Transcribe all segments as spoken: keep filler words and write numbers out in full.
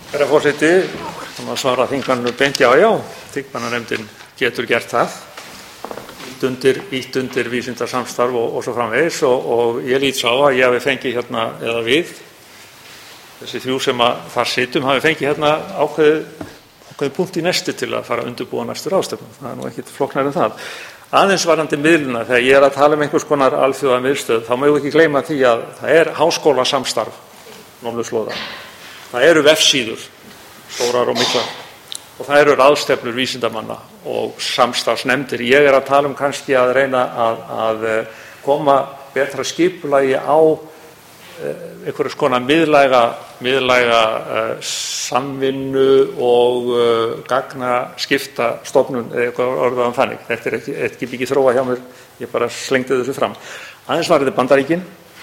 Herra forseti, það má svara þingmanninu beint já, já, þingmannanefndin getur gert það, ítt undir, ítt undir vísindasamstarf og, og svo framvegis og, og ég lít sá að ég hafi fengið hérna, eða við, þessi þrjú sem að þar situm, hafi fengið hérna ákveðið, ákveðið punkt í næstu til að fara að undirbúa næstu ráðstefnu. Það er nú ekkit flóknara en það. Aðeins varðandi miðluna, þegar ég er að tala um einhvers konar alþjóða miðstöð, þá má ég ekki gleyma því að það er háskólasamstarf norðurslóða. Það eru vefsíður, stórar og miklar, og það eru ráðstefnur vísindamanna og samstarfsnefndir. Ég er að tala um kannski að reyna að, að koma betra skipulagi á einhverjum konar miðlæga, miðlæga uh, samvinnu og uh, gagnaskipta stofnun eða eitthvað orðaðan þannig. Þetta er ekki, ekki mikið þróa hjá mér, ég bara slengdi þessu fram. Aðeins var þetta Bandaríkin.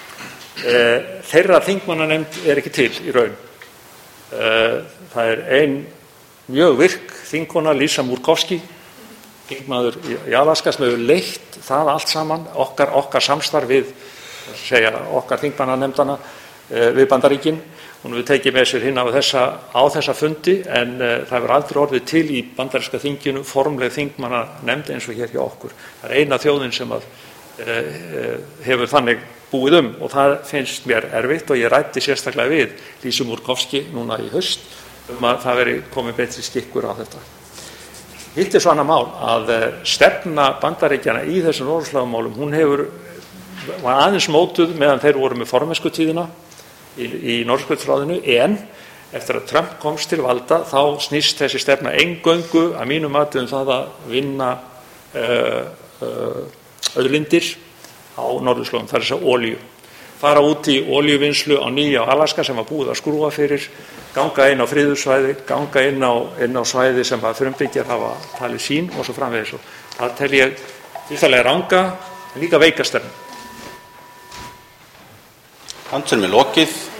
Uh, þeirra þingmannanefnd er ekki til í raun. Uh, það er ein mjög virk þingkona, Lisa Murkowski, þingmaður í, í Alaska, sem hefur leitt það allt saman, okkar, okkar samstarf við segja okkar þingmannanefndana uh, við Bandaríkin. Hún hefur tekið með sér hinn á þessa, á þessa fundi en uh, það hefur aldrei orðið til í bandaríska þinginu formleg þingmannanefnd eins og hér hjá okkur. Það er eina þjóðin sem að, uh, uh, hefur þannig búið um og það finnst mér erfitt og ég ræddi sérstaklega við Lísu Murkowski núna í haust um að það veri komið betri skikkur á þetta. Hitt er svo annað mál að uh, stefna Bandaríkjana í þessum norðurslóðamálum, hún hefur var aðeins mótuð meðan þeir voru með formennskutíðina í, í Norðurskautsráðinu en eftir að Trump komst til valda þá snýst þessi stefna eingöngu að mínu mati um það að vinna uh, uh, auðlindir á norðurslóðum, það er þess að olíu. Fara út í olíuvinnslu á nýja á Alaska sem var búið að skrúfa fyrir, ganga inn á friðursvæði, ganga inn á, inn á svæði sem að frumbyggjar hafa talið sín og svo framvegis. Það tel ég fyrstulega ranga en líka veika stefnu. Andsvörum er lokið.